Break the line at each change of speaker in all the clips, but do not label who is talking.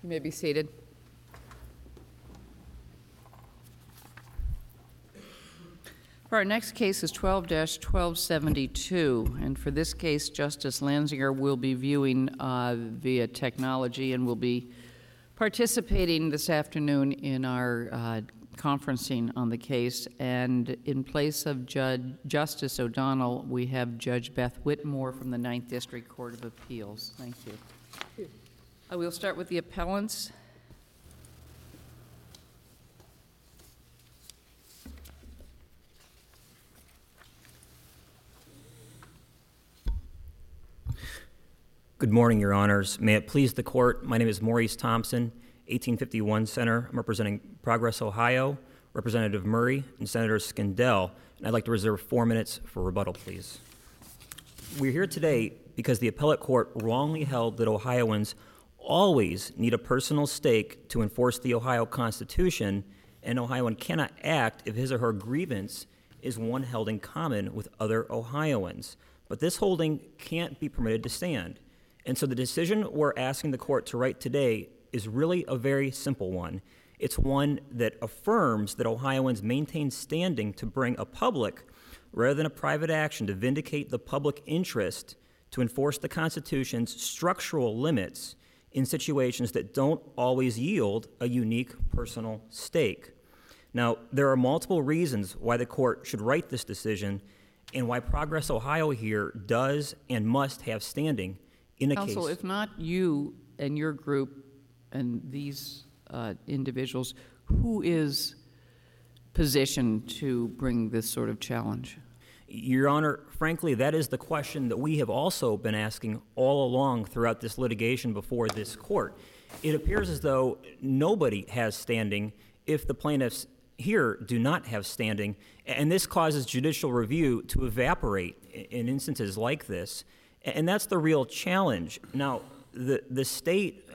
You may be seated. Our next case is 12-1272, and for this case, Justice Lanzinger will be viewing via technology and will be participating this afternoon in our conferencing on the case. And in place of Justice O'Donnell, we have Judge Beth Whitmore from the 9th District Court of Appeals. Thank you. I will start with the appellants.
Good morning, Your Honors. May it please the Court, my name is Maurice Thompson, 1851 Center. I'm representing Progress, Ohio, Representative Murray, and Senator Skindell, and I'd like to reserve 4 minutes for rebuttal, please. We're here today because the appellate court wrongly held that Ohioans always need a personal stake to enforce the Ohio Constitution, and an Ohioan cannot act if his or her grievance is one held in common with other Ohioans. But this holding can't be permitted to stand. And so the decision we're asking the court to write today is really a very simple one. It's one that affirms that Ohioans maintain standing to bring a public rather than a private action to vindicate the public interest to enforce the Constitution's structural limits in situations that don't always yield a unique personal stake. Now, there are multiple reasons why the court should write this decision and why Progress Ohio here does and must have standing in a
Counsel,
case.
if not you and your group and these individuals, who is positioned to bring this sort of challenge?
Your Honor, frankly, that is the question that we have also been asking all along throughout this litigation before this court. It appears as though nobody has standing if the plaintiffs here do not have standing, and this causes judicial review to evaporate in instances like this. And that's the real challenge. Now, the state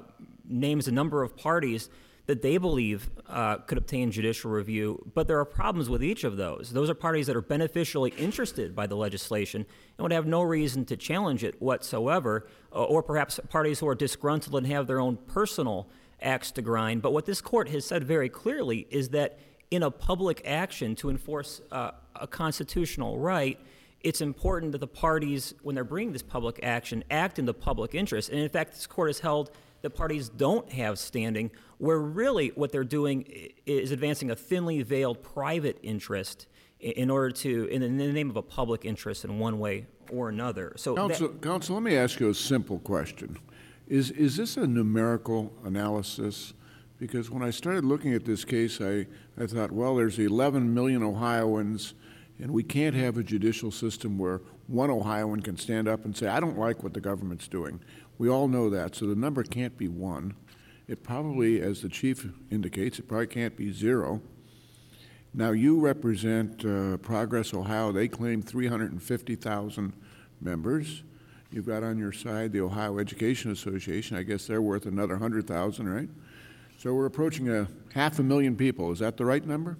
names a number of parties that they believe could obtain judicial review, but there are problems with each of those. Those are parties that are beneficially interested by the legislation and would have no reason to challenge it whatsoever, or perhaps parties who are disgruntled and have their own personal axe to grind. But what this court has said very clearly is that in a public action to enforce a constitutional right, it's important that the parties, when they're bringing this public action, act in the public interest. And in fact, this court has held that parties don't have standing, where really what they're doing is advancing a thinly veiled private interest in order to, in the name of a public interest in one way or another. So,
Counsel, let me ask you a simple question. Is this a numerical analysis? Because when I started looking at this case, I thought, well, there's 11 million Ohioans, and we can't have a judicial system where one Ohioan can stand up and say, I don't like what the government's doing. We all know that, so the number can't be 1. It probably, as the Chief indicates, it probably can't be 0. Now, you represent Progress Ohio. They claim 350,000 members. You've got on your side the Ohio Education Association. I guess they're worth another 100,000, right? So we're approaching 500,000 people. Is that the right number?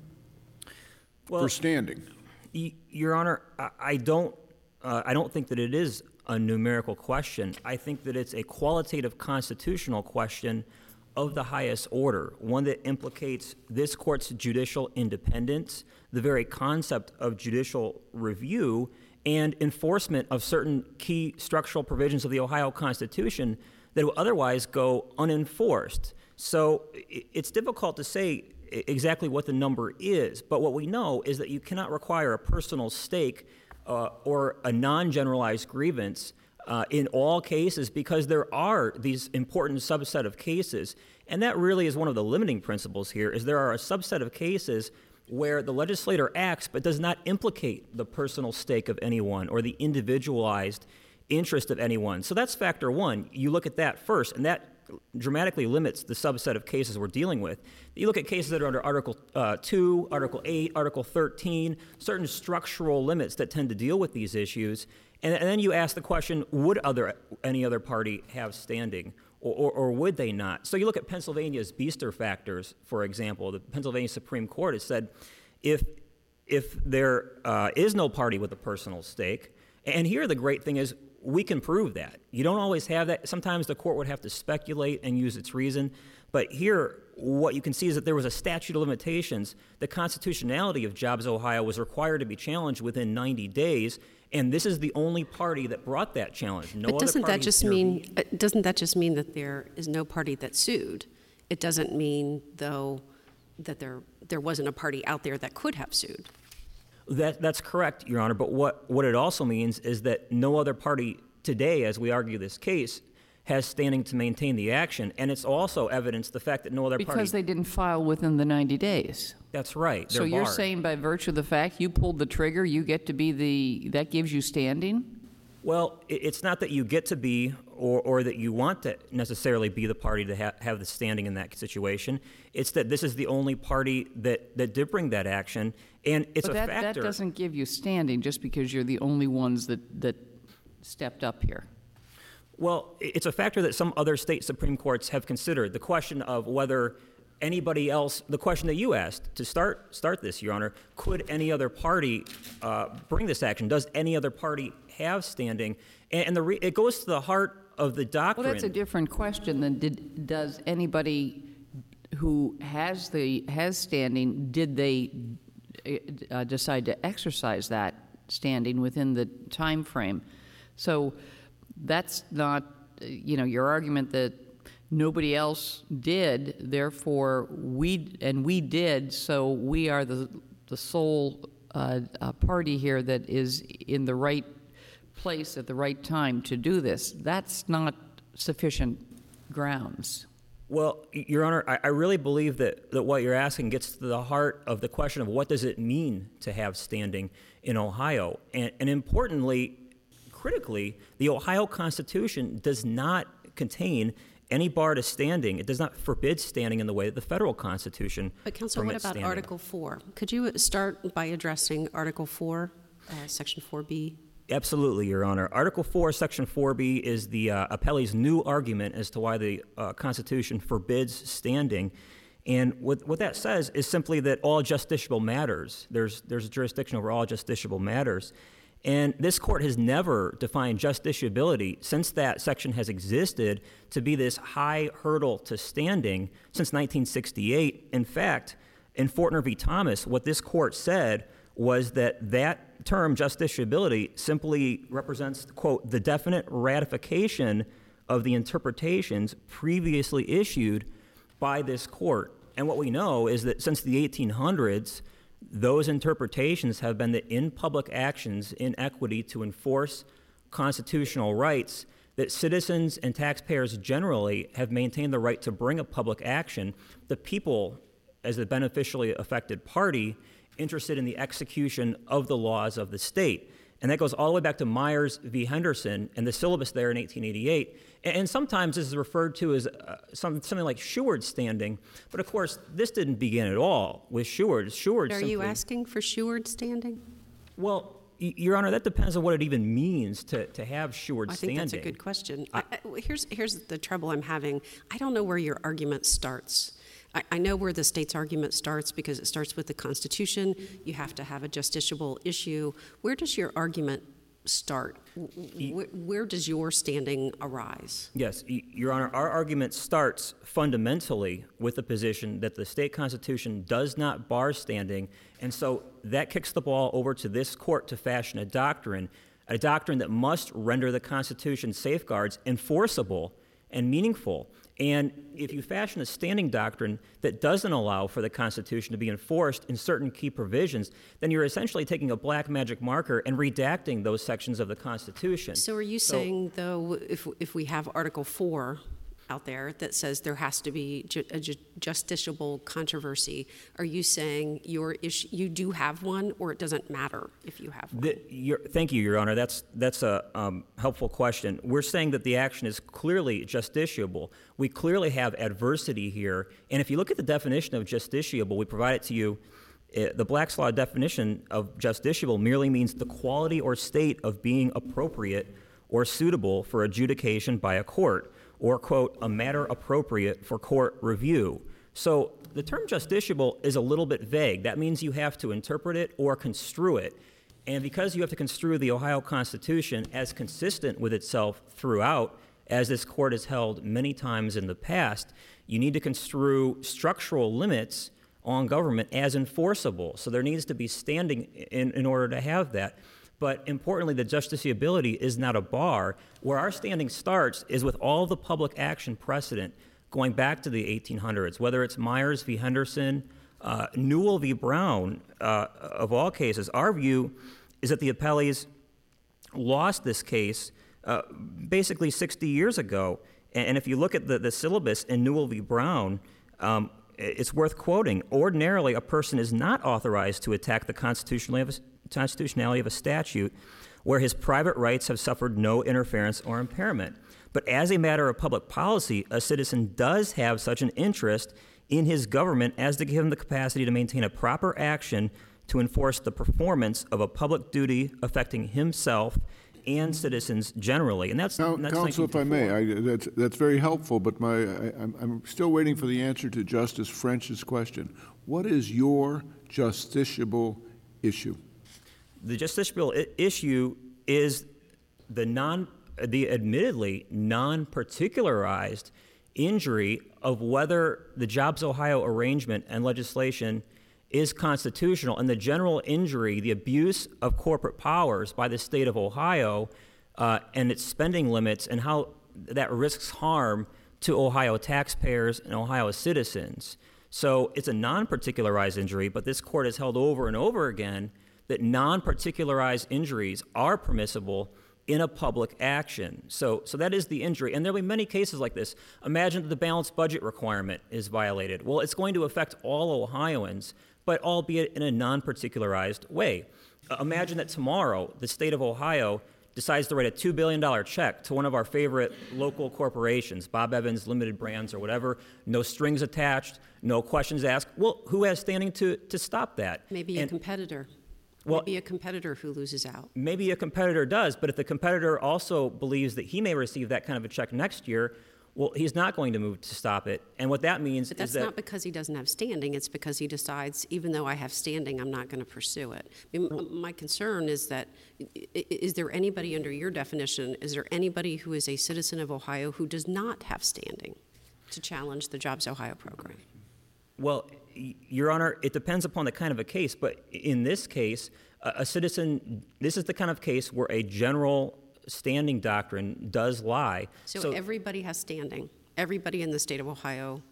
For standing?
Your Honor, I don't think that it is a numerical question. I think that it's a qualitative constitutional question of the highest order, one that implicates this court's judicial independence, the very concept of judicial review, and enforcement of certain key structural provisions of the Ohio Constitution that would otherwise go unenforced. So it's difficult to say exactly what the number is, but what we know is that you cannot require a personal stake or a non-generalized grievance in all cases, because there are these important subset of cases. And that really is one of the limiting principles here, is there are a subset of cases where the legislator acts but does not implicate the personal stake of anyone or the individualized interest of anyone. So that's factor one. You look at that first, and that dramatically limits the subset of cases we're dealing with. You look at cases that are under Article 2, Article 8, Article 13, certain structural limits that tend to deal with these issues, and then you ask the question, would any other party have standing, or would they not? So you look at Pennsylvania's Beaster factors, for example. The Pennsylvania Supreme Court has said if there is no party with a personal stake, and here the great thing is we can prove that. You don't always have that. Sometimes the court would have to speculate and use its reason. But here, what you can see is that there was a statute of limitations. The constitutionality of Jobs Ohio was required to be challenged within 90 days, and this is the only party that brought that challenge. No
But
other
doesn't
party
that just mean that there is no party that sued? It doesn't mean, though, that there wasn't a party out there that could have sued.
That's correct, Your Honor. But what it also means is that no other party today, as we argue this case, has standing to maintain the action. And it's also evidence the fact that no other party...
Because they didn't file within the 90 days.
That's right.
So
They're
you're
barred.
saying by virtue of the fact you pulled the trigger, you get to be that gives you standing?
Well, it's not that you get to be or that you want to necessarily be the party to have the standing in that situation. It's that this is the only party that did bring that action, and it's
But
a
that
factor.
doesn't give you standing just because you're the only ones that stepped up here.
Well, it's a factor that some other state Supreme Courts have considered. The question of whether anybody else, the question that you asked to start this, Your Honor, could any other party bring this action? Does any other party have standing? And it goes to the heart of the doctrine.
Well, that's a different question than does anybody who has standing, did they decide to exercise that standing within the time frame? So that's not, your argument that nobody else did, therefore we did, so we are the sole party here that is in the right place at the right time to do this. That's not sufficient grounds.
Well, Your Honor, I really believe that what you're asking gets to the heart of the question of what does it mean to have standing in Ohio. And importantly, critically, the Ohio Constitution does not contain any bar to standing. It does not forbid standing in the way that the federal Constitution
But, Counsel, what
permits
about
standing.
Article 4? Could you start by addressing Article 4, Section 4B?
Absolutely, Your Honor. Article 4, Section 4B is the appellee's new argument as to why the Constitution forbids standing. And what that says is simply that all justiciable matters, there's jurisdiction over all justiciable matters. And this court has never defined justiciability since that section has existed to be this high hurdle to standing since 1968. In fact, in Fortner v. Thomas, what this court said was that term, justiciability, simply represents, quote, the definite ratification of the interpretations previously issued by this court. And what we know is that since the 1800s, those interpretations have been that in public actions in equity to enforce constitutional rights, that citizens and taxpayers generally have maintained the right to bring a public action, the people, as the beneficially affected party, interested in the execution of the laws of the state. And that goes all the way back to Myers v. Henderson and the syllabus there in 1888. And sometimes this is referred to as something like Seward standing. But of course, this didn't begin at all with Seward.
Are you asking for Seward standing?
Well, Your Honor, that depends on what it even means to have Seward standing.
I think that's a good question. Here's the trouble I'm having. I don't know where your argument starts. I know where the state's argument starts because it starts with the Constitution. You have to have a justiciable issue. Where does your argument start? Where does your standing arise?
Yes, Your Honor, our argument starts fundamentally with the position that the state constitution does not bar standing, and so that kicks the ball over to this court to fashion a doctrine that must render the Constitution's safeguards enforceable and meaningful. And if you fashion a standing doctrine that doesn't allow for the Constitution to be enforced in certain key provisions, then you're essentially taking a black magic marker and redacting those sections of the Constitution.
So are you saying, though, if we have Article 4 out there that says there has to be a justiciable controversy, are you saying your issue, you do have one, or it doesn't matter if you have one?
Thank you, Your Honor. That's a helpful question. We're saying that the action is clearly justiciable. We clearly have adversity here, and if you look at the definition of justiciable, we provide it to you. The Black's Law definition of justiciable merely means the quality or state of being appropriate or suitable for adjudication by a court, or, quote, a matter appropriate for court review. So the term justiciable is a little bit vague. That means you have to interpret it or construe it. And because you have to construe the Ohio Constitution as consistent with itself throughout, as this court has held many times in the past, you need to construe structural limits on government as enforceable. So there needs to be standing in order to have that. But importantly, the justiciability is not a bar. Where our standing starts is with all the public action precedent going back to the 1800s, whether it's Myers v. Henderson, Newell v. Brown, of all cases. Our view is that the appellees lost this case basically 60 years ago. And if you look at the syllabus in Newell v. Brown, it's worth quoting. Ordinarily, a person is not authorized to attack the constitutionality of a statute where his private rights have suffered no interference or impairment. But as a matter of public policy, a citizen does have such an interest in his government as to give him the capacity to maintain a proper action to enforce the performance of a public duty affecting himself and citizens generally. And that's
Counsel, if I may, that's very helpful, but I'm still waiting for the answer to Justice French's question. What is your justiciable issue?
The justiciable issue is the admittedly non-particularized injury of whether the Jobs Ohio arrangement and legislation is constitutional, and the general injury, the abuse of corporate powers by the state of Ohio and its spending limits, and how that risks harm to Ohio taxpayers and Ohio citizens. So it's a non-particularized injury, but this court has held over and over again that non-particularized injuries are permissible in a public action. So that is the injury. And there'll be many cases like this. Imagine that the balanced budget requirement is violated. Well, it's going to affect all Ohioans, but albeit in a non-particularized way. Imagine that tomorrow the state of Ohio decides to write a $2 billion check to one of our favorite local corporations, Bob Evans Limited Brands or whatever, no strings attached, no questions asked. Well, who has standing to stop that?
Maybe a competitor.
Well,
maybe a competitor who loses out.
Maybe a competitor does, but if the competitor also believes that he may receive that kind of a check next year, well, he's not going to move to stop it. And what that means
But that's not because he doesn't have standing. It's because he decides, even though I have standing, I'm not going to pursue it. I mean, my concern is that, is there anybody under your definition, is there anybody who is a citizen of Ohio who does not have standing to challenge the Jobs Ohio program?
Well, Your Honor, it depends upon the kind of a case, but in this case, a citizen, this is the kind of case where a general standing doctrine does lie.
So everybody has standing. Everybody in the state of Ohio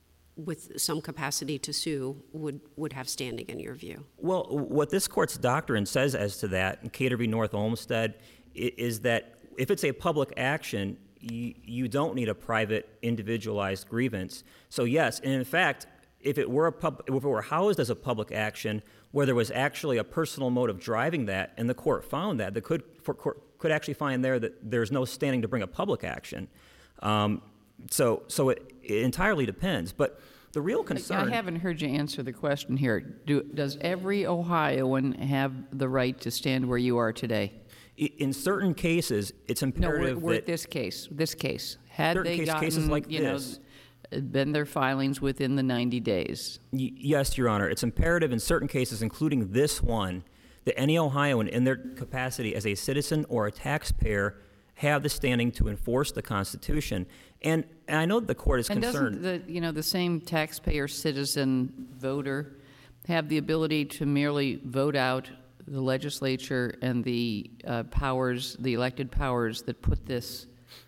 with some capacity to sue would have standing in your view.
Well, what this court's doctrine says as to that, in Cater v. North Olmsted, is that if it's a public action, you don't need a private individualized grievance. So yes, and in fact, if it were housed as a public action where there was actually a personal mode of driving that, and the court found that, the court could actually find there that there's no standing to bring a public action. So it entirely depends. But the real concern—
I haven't heard you answer the question here. Does every Ohioan have the right to stand where you are today?
In certain cases, it's imperative that—
this case. Had they gotten,
cases like this,
been their filings within the 90 days?
Yes, Your Honor. It's imperative in certain cases, including this one, that any Ohioan in their capacity as a citizen or a taxpayer have the standing to enforce the Constitution. And I know the court is concerned—
And doesn't the same taxpayer, citizen, voter have the ability to merely vote out the legislature and the powers, the elected powers that put this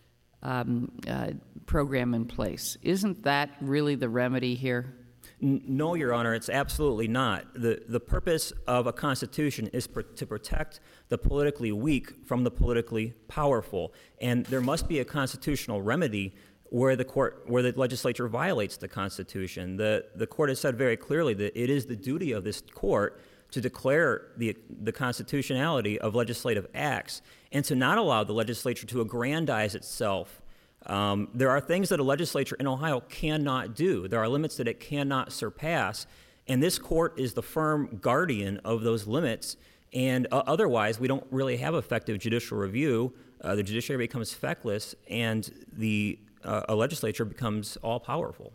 program in place? Isn't that really the remedy here?
No, Your Honor, it's absolutely not. The purpose of a constitution is to protect the politically weak from the politically powerful, and there must be a constitutional remedy where the legislature violates the Constitution. The court has said very clearly that it is the duty of this court to declare the constitutionality of legislative acts and to not allow the legislature to aggrandize itself. There are things that a legislature in Ohio cannot do. There are limits that it cannot surpass, and this court is the firm guardian of those limits, and otherwise we don't really have effective judicial review. The judiciary becomes feckless, and a legislature becomes all-powerful.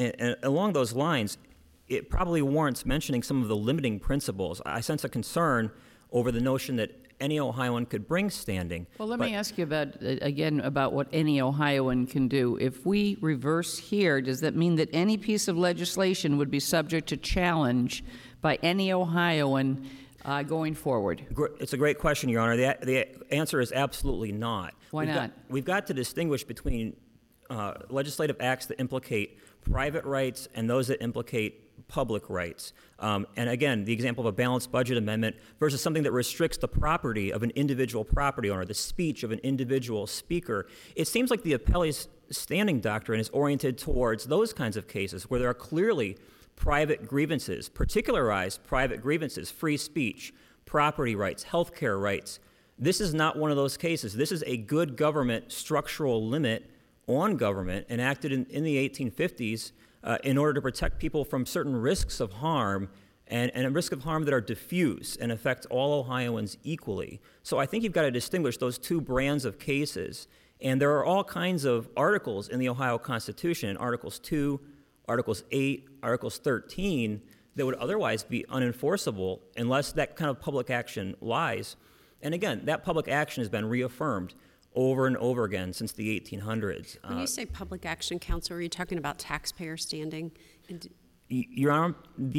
And along those lines, it probably warrants mentioning some of the limiting principles. I sense a concern over the notion that any Ohioan could bring standing.
Well, let me ask you about what any Ohioan can do. If we reverse here, does that mean that any piece of legislation would be subject to challenge by any Ohioan going forward?
It's a great question, Your Honor. The answer is absolutely not.
Why not?
We've got to distinguish between legislative acts that implicate private rights and those that implicate public rights. And again, the example of a balanced budget amendment versus something that restricts the property of an individual property owner, the speech of an individual speaker. It seems like the appellee's standing doctrine is oriented towards those kinds of cases where there are clearly private grievances, particularized private grievances, free speech, property rights, health care rights. This is not one of those cases. This is a good government structural limit on government enacted in the 1850s in order to protect people from certain risks of harm and a risk of harm that are diffuse and affect all Ohioans equally. So I think you've got to distinguish those two brands of cases. And there are all kinds of articles in the Ohio Constitution, Articles 2, Articles 8, Articles 13, that would otherwise be unenforceable unless that kind of public action lies. And again, that public action has been reaffirmed over and over again since the 1800s.
When you say public action, counsel, are you talking about taxpayer standing?
Your Honor,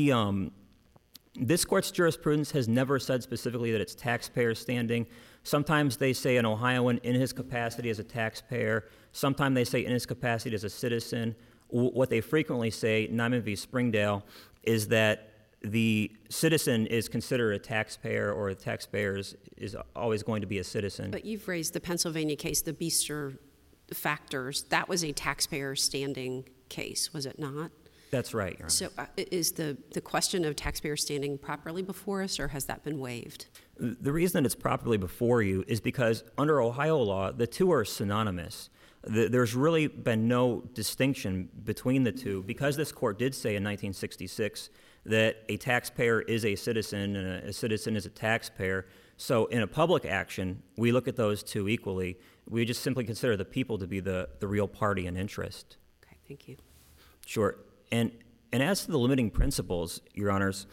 this court's jurisprudence has never said specifically that it's taxpayer standing. Sometimes they say an Ohioan in his capacity as a taxpayer. Sometimes they say in his capacity as a citizen. What they frequently say, Nyman v. Springdale, is that the citizen is considered a taxpayer, or the taxpayer is always going to be a citizen.
But you've raised the Pennsylvania case, the Beaster factors. That was a taxpayer standing case, was it not?
That's right, Your Honor.
So is the question of taxpayer standing properly before us, or has that been waived?
The reason that it's properly before you is because under Ohio law, the two are synonymous. There's really been no distinction between the two, because this court did say in 1966 that a taxpayer is a citizen and a citizen is a taxpayer. So in a public action, we look at those two equally. We just simply consider the people to be the real party in interest.
Okay, thank you.
Sure. And as to the limiting principles, Your Honors,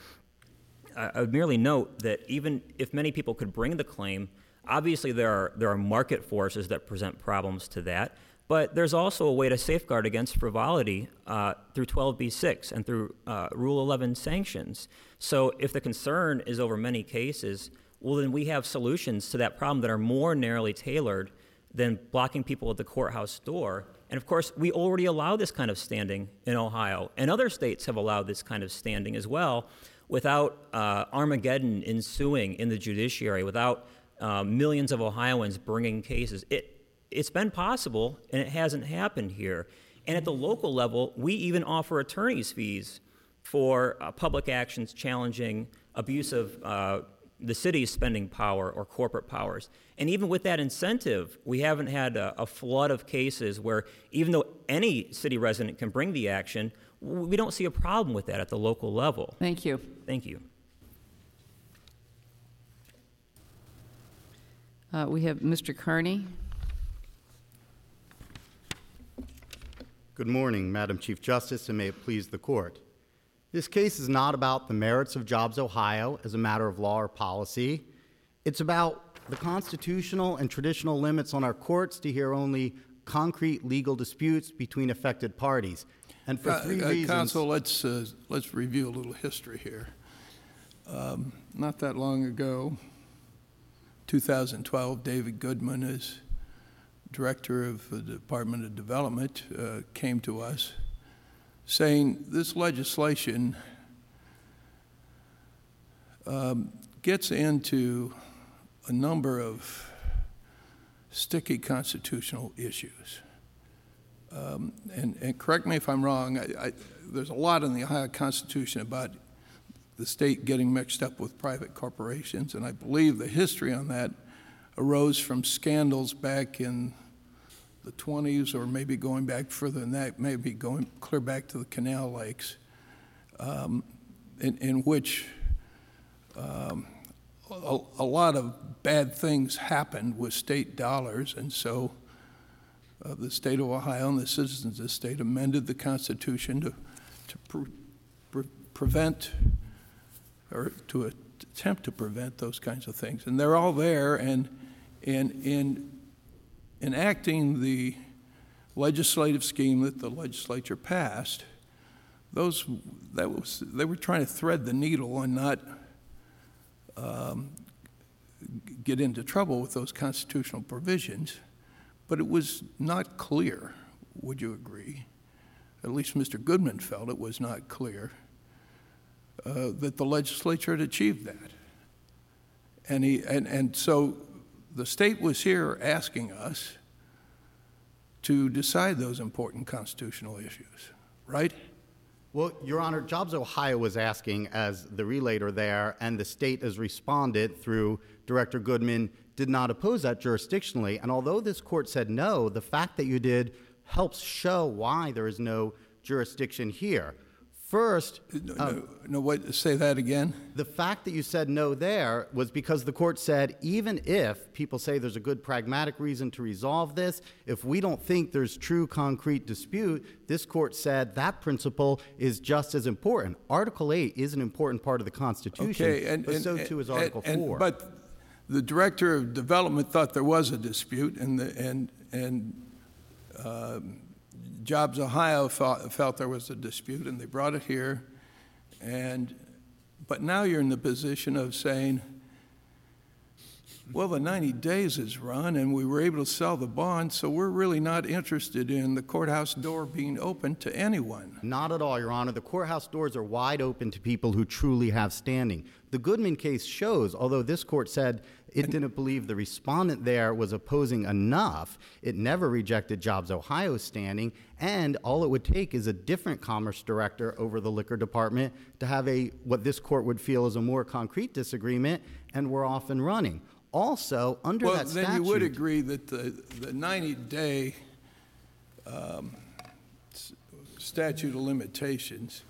I would merely note that even if many people could bring the claim, obviously there are market forces that present problems to that. But there's also a way to safeguard against frivolity through 12b-6 and through Rule 11 sanctions. So if the concern is over many cases, well, then we have solutions to that problem that are more narrowly tailored than blocking people at the courthouse door. And of course, we already allow this kind of standing in Ohio, and other states have allowed this kind of standing as well, without Armageddon ensuing in the judiciary, without millions of Ohioans bringing cases. It's been possible, and it hasn't happened here. And at the local level, we even offer attorney's fees for public actions challenging abuse of the city's spending power or corporate powers. And even with that incentive, we haven't had a flood of cases where, even though any city resident can bring the action, we don't see a problem with that at the local level.
Thank you.
Thank you.
We have Mr. Carney.
Good morning, Madam Chief Justice, and may it please the court. This case is not about the merits of Jobs Ohio as a matter of law or policy. It's about the constitutional and traditional limits on our courts to hear only concrete legal disputes between affected parties. And for three reasons.
Counsel, let's review a little history here. Not that long ago, 2012, David Goodman, as director of the Department of Development, came to us saying this legislation gets into a number of sticky constitutional issues. And correct me if I'm wrong, there's a lot in the Ohio Constitution about the state getting mixed up with private corporations, and I believe the history on that arose from scandals back in the 20s, or maybe going back further than that, maybe going clear back to the Canal Lakes, in which a lot of bad things happened with state dollars, and so of the state of Ohio and the citizens of the state amended the Constitution to prevent, or to attempt to prevent those kinds of things. And they're all there, and in enacting the legislative scheme that the legislature passed, they were trying to thread the needle and not get into trouble with those constitutional provisions, but it was not clear, would you agree? At least Mr. Goodman felt it was not clear that the legislature had achieved that. And so the state was here asking us to decide those important constitutional issues, right?
Well, Your Honor, Jobs Ohio was asking as the relator there, and the state has responded through Director Goodman, did not oppose that jurisdictionally. And although this court said no, the fact that you did helps show why there is no jurisdiction here. First,
Say that again?
the fact that you said no there was because the court said even if people say there's a good pragmatic reason to resolve this, if we don't think there's true concrete dispute, this court said that principle is just as important. Article 8 is an important part of the Constitution, but so too is Article 4.
But the director of development thought there was a dispute, and Jobs Ohio felt there was a dispute, and they brought it here. But now you're in the position of saying, well, the 90 days is run, and we were able to sell the bond, so we're really not interested in the courthouse door being open to anyone.
Not at all, Your Honor. The courthouse doors are wide open to people who truly have standing. The Goodman case shows, although this court said it didn't believe the respondent there was opposing enough, it never rejected Jobs Ohio's standing, and all it would take is a different commerce director over the liquor department to have what this court would feel is a more concrete disagreement, and we're off and running. Also, under that statute...
Well, then you would agree that the 90-day statute of limitations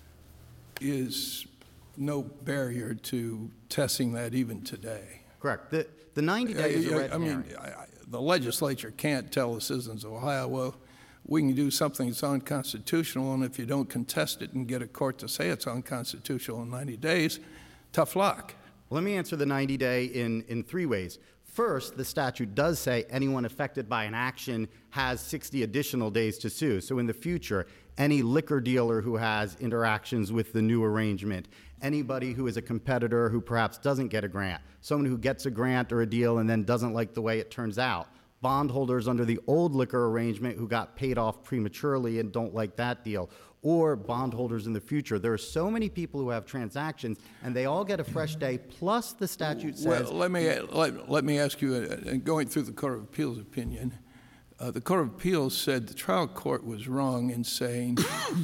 is no barrier to testing that even today.
Correct. The 90 days is a red herring.
The legislature can't tell the citizens of Ohio, well, we can do something that's unconstitutional, and if you don't contest it and get a court to say it's unconstitutional in 90 days, tough luck.
Let me answer the 90-day in three ways. First, the statute does say anyone affected by an action has 60 additional days to sue. So in the future, any liquor dealer who has interactions with the new arrangement, anybody who is a competitor who perhaps doesn't get a grant, someone who gets a grant or a deal and then doesn't like the way it turns out, bondholders under the old liquor arrangement who got paid off prematurely and don't like that deal, or bondholders in the future. There are so many people who have transactions, and they all get a fresh day, plus the statute says...
Well, let me ask you, and going through the Court of Appeals opinion, the Court of Appeals said the trial court was wrong in saying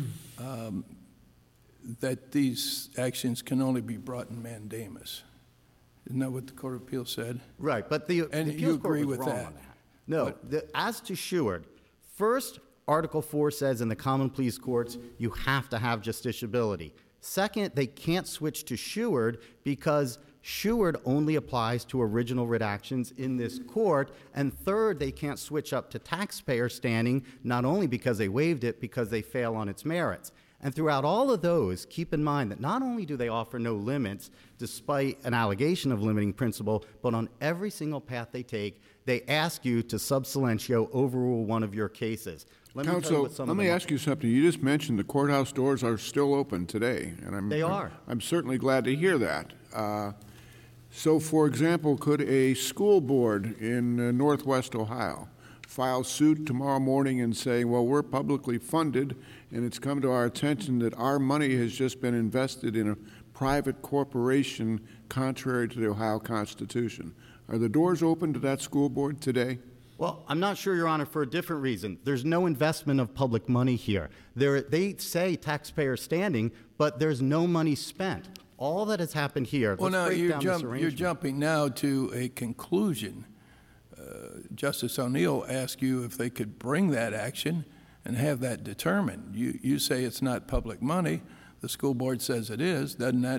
that these actions can only be brought in mandamus. Isn't that what the Court of Appeals said?
Right, but the
And
appeals
you
court
agree
was
with
wrong
that?
on that. No, as to Sheward, first, Article 4 says in the common pleas courts, you have to have justiciability. Second, they can't switch to Sheward because Sheward only applies to original writ actions in this court. And third, they can't switch up to taxpayer standing, not only because they waived it, because they fail on its merits. And throughout all of those, keep in mind that not only do they offer no limits, despite an allegation of limiting principle, but on every single path they take, they ask you to sub silentio overrule one of your cases.
Counsel, let me ask you something. You just mentioned the courthouse doors are still open today, and
They are.
I'm certainly glad to hear that. So, for example, could a school board in Northwest Ohio file suit tomorrow morning and say, well, we're publicly funded, and it's come to our attention that our money has just been invested in a private corporation contrary to the Ohio Constitution? Are the doors open to that school board today?
Well, I'm not sure, Your Honor, for a different reason. There's no investment of public money here. They say taxpayer standing, but there's no money spent. All that has happened here,
Well, now,
let's break down this
you're
arrangement.
jumping now to a conclusion. Justice O'Neill asked you if they could bring that action and have that determined. You say it's not public money. The school board says it is. Doesn't that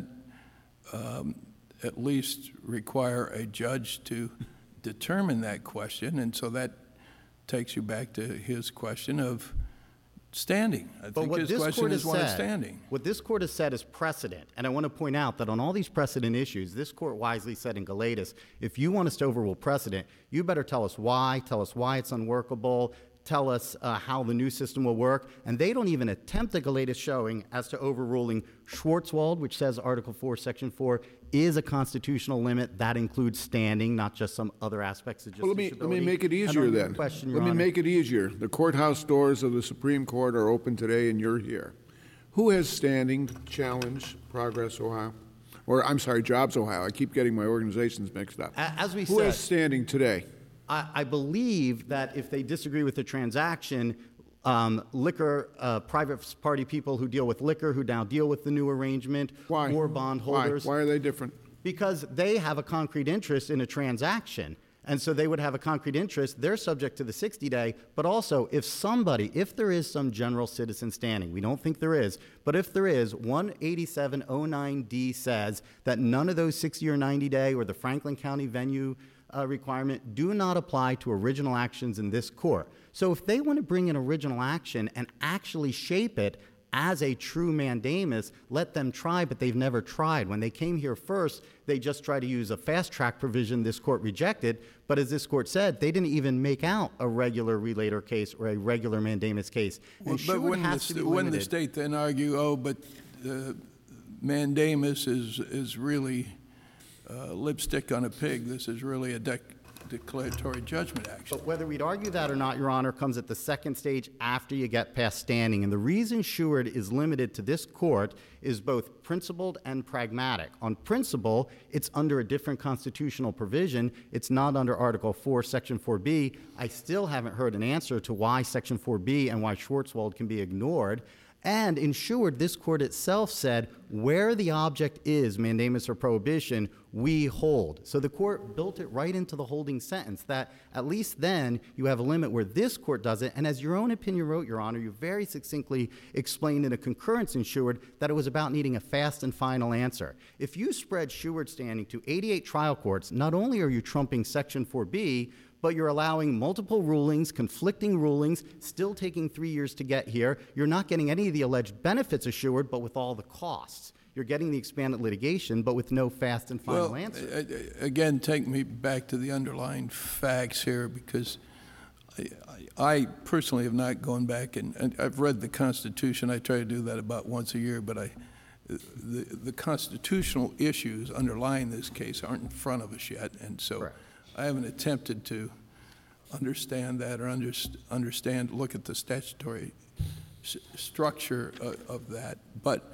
at least require a judge to determine that question? And so that takes you back to his question of standing. I
But
think
what
his
this
question
court
is
has
one of
said,
standing.
what this court has said is precedent, and I want to point out that on all these precedent issues, this court wisely said in Galatas, if you want us to overrule precedent, you better tell us why it's unworkable, tell us how the new system will work, and they don't even attempt a Galatas showing as to overruling Schwartzwald, which says Article 4, Section 4 is a constitutional limit. That includes standing, not just some other aspects of
Well, let
justiciability.
me make it
And
easier
on your
then.
question,
Let
Your
me
Honor,
make it easier. The courthouse doors of the Supreme Court are open today, and you're here. Who has standing to challenge Progress Ohio? Or, I'm sorry, Jobs Ohio. I keep getting my organizations mixed up.
As we
Who
said,
has standing today?
I believe that if they disagree with the transaction, private party people who deal with liquor, who now deal with the new arrangement,
Why?
or bondholders,
Why are they different?
because they have a concrete interest in a transaction. And so they would have a concrete interest. They're subject to the 60-day. But also, if there is some general citizen standing, we don't think there is, but if there is, 18709D says that none of those 60 or 90-day or the Franklin County venue requirement do not apply to original actions in this court. So if they want to bring an original action and actually shape it as a true mandamus, let them try, but they've never tried. When they came here first, they just tried to use a fast-track provision this court rejected, but as this court said, they didn't even make out a regular relator case or a regular mandamus case. And
But
Sherwood has to be
when the
limited.
state then argue, oh, but mandamus is really lipstick on a pig, this is really a declaratory judgment action.
But whether we'd argue that or not, Your Honor, comes at the second stage after you get past standing. And the reason Sherwood is limited to this court is both principled and pragmatic. On principle, it's under a different constitutional provision. It's not under Article 4, Section 4B. I still haven't heard an answer to why Section 4B and why Schwartzwald can be ignored. And in Sherwood, this court itself said where the object is mandamus or prohibition, we hold. So the court built it right into the holding sentence that at least then you have a limit where this court does it. And as your own opinion wrote, Your Honor, you very succinctly explained in a concurrence in Sherwood that it was about needing a fast and final answer. If you spread Sherwood standing to 88 trial courts, not only are you trumping Section 4B, but you're allowing multiple rulings, conflicting rulings, still taking 3 years to get here. You're not getting any of the alleged benefits of Sherwood, but with all the costs. You're getting the expanded litigation, but with no fast and final answer.
Again, take me back to the underlying facts here, because I personally have not gone back and I've read the Constitution. I try to do that about once a year, but the constitutional issues underlying this case aren't in front of us yet, and so
Correct.
I haven't attempted to understand that or look at the statutory structure of that. But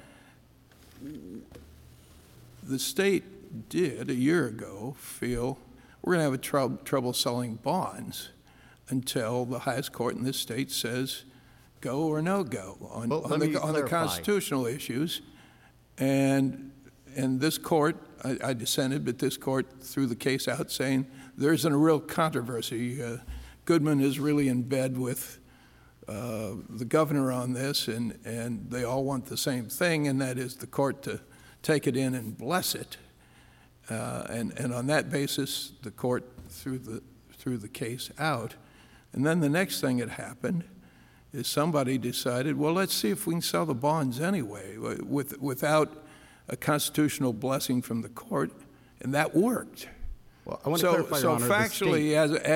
the state did, a year ago, feel we're going to have trouble selling bonds until the highest court in this state says go or no go on the constitutional issues. And this court, I dissented, but this court threw the case out saying there isn't a real controversy. Goodman is really in bed with the governor on this, and they all want the same thing, and that is the court to take it in and bless it. And on that basis, the court threw the case out. And then the next thing that happened is somebody decided, well, let's see if we can sell the bonds anyway without a constitutional blessing from the court, and that worked.
Well, I want to clarify, Your Honor,
factually,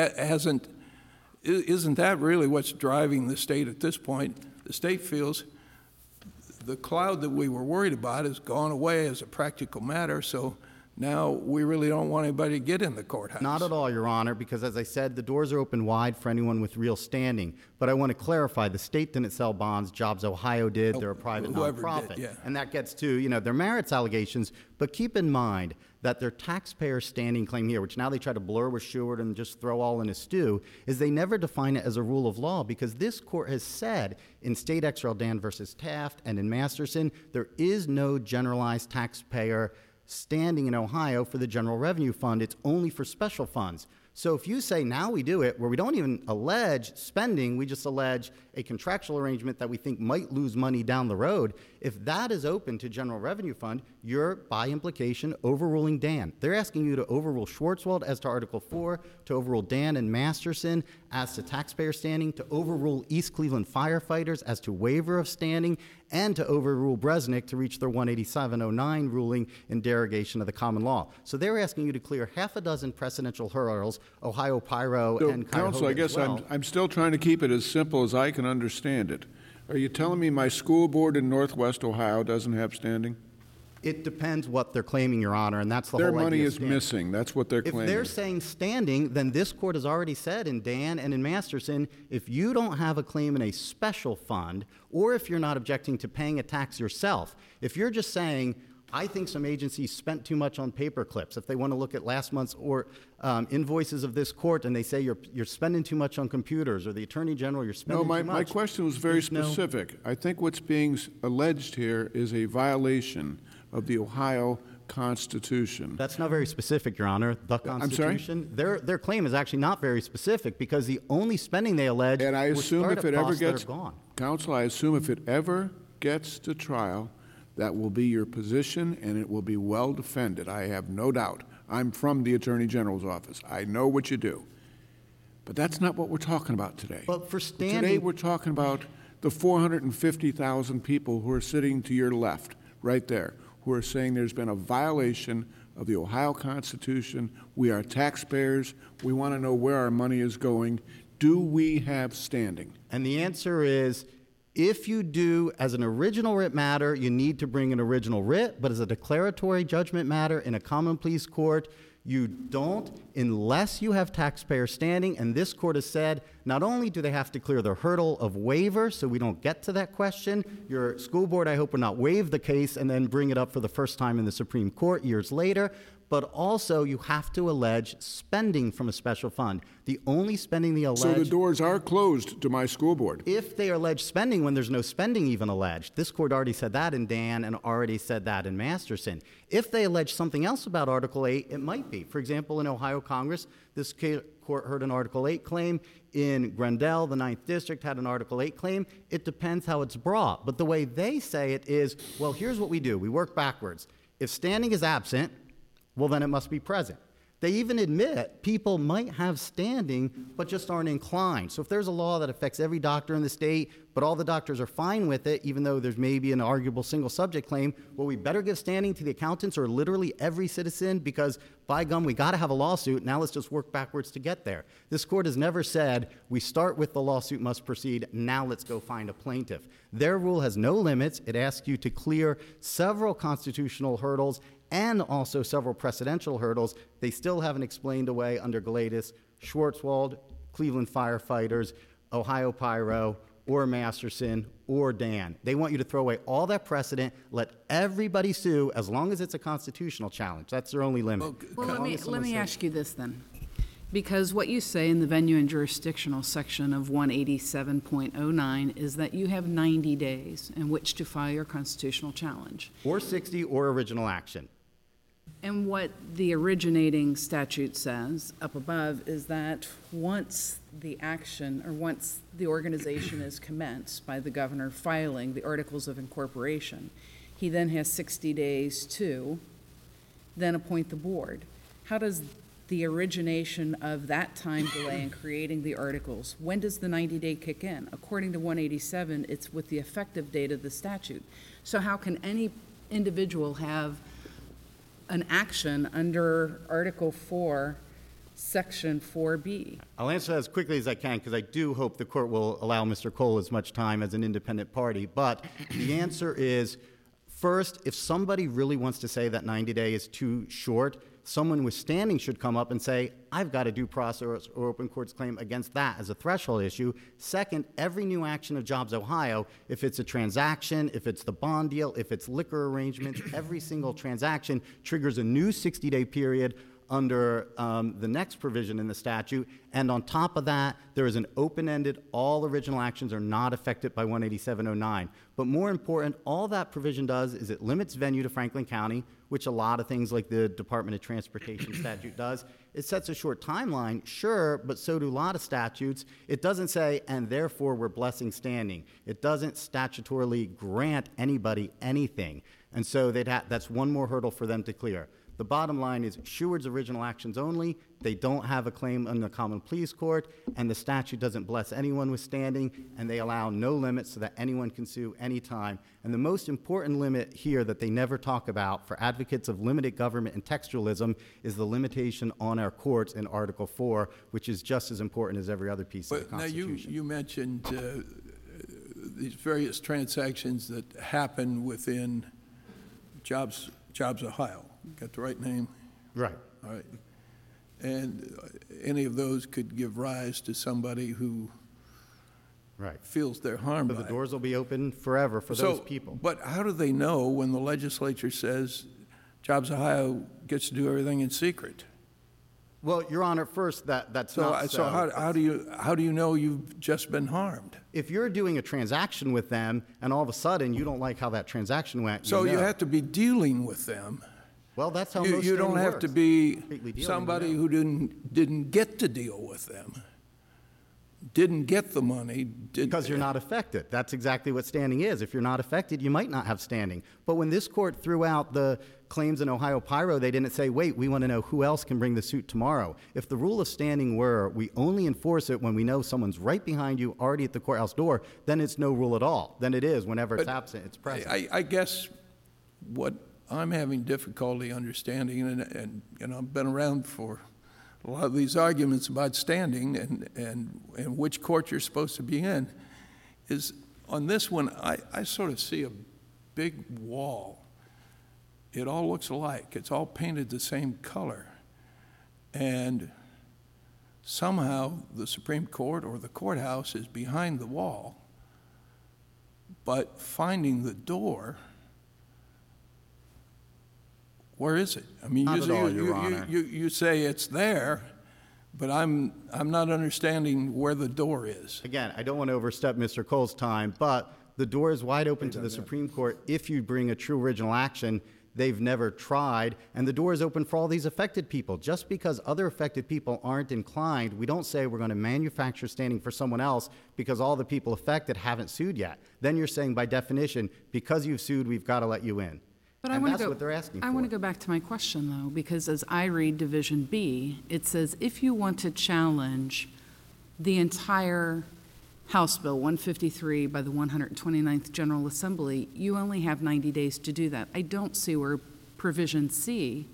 isn't that really what's driving the state at this point? The state feels the cloud that we were worried about has gone away as a practical matter, so now we really don't want anybody to get in the courthouse.
Not at all, Your Honor, because as I said, the doors are open wide for anyone with real standing. But I want to clarify, the state didn't sell bonds. Jobs Ohio did. They're a private
Whoever
nonprofit.
did, yeah.
And that gets to, their merits allegations. But keep in mind that their taxpayer standing claim here, which now they try to blur with Sherwood and just throw all in a stew, is they never define it as a rule of law, because this court has said in State Ex Rel Dan versus Taft and in Masterson, there is no generalized taxpayer standing in Ohio for the General Revenue Fund. It's only for special funds. So if you say now we do it where we don't even allege spending, we just allege a contractual arrangement that we think might lose money down the road, if that is open to general revenue fund, you're by implication overruling Dan. They're asking you to overrule Schwartzwald as to Article 4, to overrule Dan and Masterson as to taxpayer standing, to overrule East Cleveland firefighters as to waiver of standing, and to overrule Bresnik to reach their 18709 ruling in derogation of the common law. So they're asking you to clear half a dozen precedential hurdles, Ohio Pyro
So,
and
Counsel, I
Cuyahoga as
guess
well.
I'm still trying to keep it as simple as I can understand it. Are you telling me my school board in Northwest Ohio doesn't have standing?
It depends what they're claiming, Your Honor, and that's the
Their
whole
money
idea of
is
standing.
missing. That's what they're
If
claiming.
they're saying standing, then this court has already said in Dan and in Masterson, if you don't have a claim in a special fund, or if you're not objecting to paying a tax yourself, if you're just saying, I think some agencies spent too much on paper clips, if they want to look at last month's or invoices of this court and they say you're spending too much on computers, or the Attorney General, you're spending
No,
too much.
my question was very
there's no-
specific. I think what's being alleged here is a violation of the Ohio Constitution.
That's not very specific, Your Honor. The
I'm sorry?
Constitution, their claim is actually not very specific because the only spending they allege
And I
were
assume if
startup
it ever
costs that
gets,
are gone.
Counsel, I assume if it ever gets to trial, that will be your position and it will be well defended. I have no doubt. I'm from the Attorney General's office. I know what you do. But that's not what we're talking about today.
But for
Today,
standing,
we're talking about the 450,000 people who are sitting to your left, right there, who are saying there's been a violation of the Ohio Constitution. We are taxpayers. We want to know where our money is going. Do we have standing?
and the answer is, if you do as an original writ matter, you need to bring an original writ, but as a declaratory judgment matter in a common pleas court, you don't unless you have taxpayer standing. And this court has said not only do they have to clear the hurdle of waiver, so we don't get to that question, your school board, I hope, will not waive the case and then bring it up for the first time in the Supreme Court years later, but also you have to allege spending from a special fund. The only spending they allege...
So the doors are closed to my school board.
If they allege spending when there's no spending even alleged, this court already said that in Dan and already said that in Masterson. If they allege something else about Article 8, it might be. For example, in Ohio Congress, this court heard an Article 8 claim. In Grendel, the 9th District had an Article 8 claim. It depends how it's brought. But the way they say it is, well, here's what we do. We work backwards. If standing is absent, well, then it must be present. They even admit people might have standing, but just aren't inclined. So if there's a law that affects every doctor in the state, but all the doctors are fine with it, even though there's maybe an arguable single subject claim, well, we better give standing to the accountants or literally every citizen because, by gum, we got to have a lawsuit. Now let's just work backwards to get there. This court has never said, we start with the lawsuit must proceed, now let's go find a plaintiff. Their rule has no limits. It asks you to clear several constitutional hurdles and also several precedential hurdles. They still haven't explained away under Gladys, Schwartzwald, Cleveland firefighters, Ohio Pyro, or Masterson, or Dan. They want you to throw away all that precedent, let everybody sue as long as it's a constitutional challenge. That's their only limit.
Well, let me ask you this then. Because what you say in the venue and jurisdictional section of 187.09 is that you have 90 days in which to file your constitutional challenge.
Or 60 or original action.
And what the originating statute says up above is that once the action or once the organization is commenced by the governor filing the articles of incorporation, he then has 60 days to then appoint the board. How does the origination of that time delay in creating the articles, when does the 90-day kick in? According to 187, it's with the effective date of the statute. So how can any individual have an action under Article 4, Section 4B?
I'll answer that as quickly as I can because I do hope the court will allow Mr. Cole as much time as an independent party. But the answer is, first, if somebody really wants to say that 90-day is too short, someone with standing should come up and say, I've got a due process or open courts claim against that as a threshold issue. Second, every new action of Jobs Ohio, if it's a transaction, if it's the bond deal, if it's liquor arrangements, every single transaction triggers a new 60-day period under the next provision in the statute, And on top of that, there is an open-ended, all original actions are not affected by 18709. But more important, all that provision does is it limits venue to Franklin County, which a lot of things like the Department of Transportation statute does. It sets a short timeline, sure, but so do a lot of statutes. It doesn't say, and therefore we're blessing standing. It doesn't statutorily grant anybody anything. And so that's one more hurdle for them to clear. The bottom line is Seward's original actions only. They don't have a claim in the common pleas court, and the statute doesn't bless anyone with standing, and they allow no limits so that anyone can sue anytime. And the most important limit here that they never talk about for advocates of limited government and textualism is the limitation on our courts in Article 4, which is just as important as every other piece of the
Now,
Constitution.
you mentioned these various transactions that happen within Jobs Ohio. Got the right name?
Right.
All right. And any of those could give rise to somebody who
Right.
feels they're harmed
So
by
the
it.
doors will be open forever for those people.
But how do they know when the legislature says Jobs Ohio gets to do everything in secret?
Well, Your Honor, first, that's not
So how do you know you've just been harmed?
If you're doing a transaction with them and all of a sudden you don't like how that transaction went,
So you
know.
have to be dealing with them.
Well, that's how
You
most
don't
standing
have to
works.
be
Completely dealing
somebody
with them.
who didn't get to deal with them, didn't get the money.
Because you're not affected. That's exactly what standing is. If you're not affected, you might not have standing. But when this court threw out the claims in Ohio Pyro, they didn't say, wait, we want to know who else can bring the suit tomorrow. If the rule of standing were we only enforce it when we know someone's right behind you, already at the courthouse door, then it's no rule at all. Then it is whenever it's
But
absent, it's present.
I guess what I'm having difficulty understanding, and you know, I've been around for a lot of these arguments about standing and which court you're supposed to be in, is on this one, I sort of see a big wall. It all looks alike. It's all painted the same color. And somehow the Supreme Court or the courthouse is behind the wall, but finding the door, where is it? I mean,
Not at all, Your Honor.
you say it's there, but I'm not understanding where the door is.
Again, I don't want to overstep Mr. Cole's time, but the door is wide open to the Supreme Court if you bring a true original action. They've never tried, and the door is open for all these affected people. Just because other affected people aren't inclined, we don't say we're going to manufacture standing for someone else because all the people affected haven't sued yet. Then you're saying, by definition, because you've sued, we've got to let you in.
But
And that's what they're asking for.
I want to go back to my question, though, because as I read Division B, it says if you want to challenge the entire House Bill 153 by the 129th General Assembly, you only have 90 days to do that. I don't see where Provision C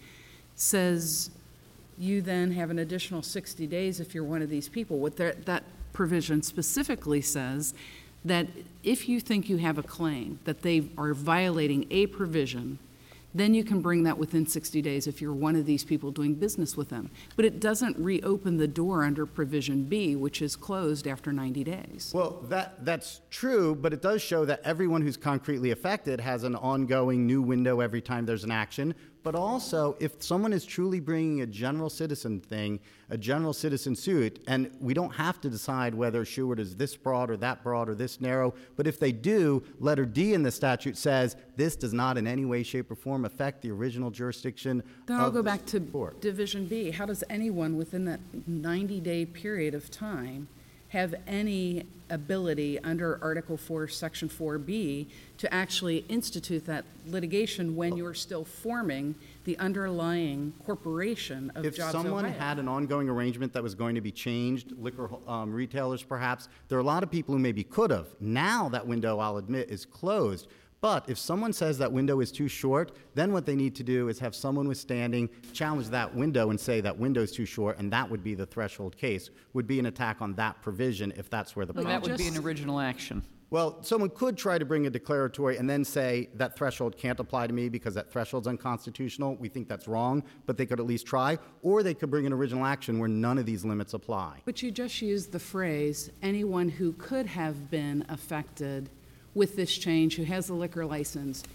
says you then have an additional 60 days if you're one of these people. What that provision specifically says that if you think you have a claim that they are violating a provision, then you can bring that within 60 days if you're one of these people doing business with them. But it doesn't reopen the door under Provision B, which is closed after 90 days.
Well, that's true, but it does show that everyone who's concretely affected has an ongoing new window every time there's an action. But also, if someone is truly bringing a general citizen thing, a general citizen suit, and we don't have to decide whether Seward is this broad or that broad or this narrow, but if they do, letter D in the statute says this does not in any way, shape, or form affect the original jurisdiction
Then I'll
of
go
the
back to
court.
Division B. How does anyone within that 90-day period of time have any ability under Article 4, Section 4B to actually institute that litigation when you're still forming the underlying corporation of
If
Jobs
someone
Ohio?
had an ongoing arrangement that was going to be changed, liquor retailers perhaps, there are a lot of people who maybe could have. Now that window, I'll admit, is closed. But if someone says that window is too short, then what they need to do is have someone with standing challenge that window and say that window is too short, and that would be the threshold case, would be an attack on that provision if that's where the
Well,
problem
that would be
just-
an original action.
Well, someone could try to bring a declaratory and then say that threshold can't apply to me because that threshold's unconstitutional. We think that's wrong, but they could at least try. Or they could bring an original action where none of these limits apply.
But you just used the phrase, anyone who could have been affected with this change, who has a liquor license.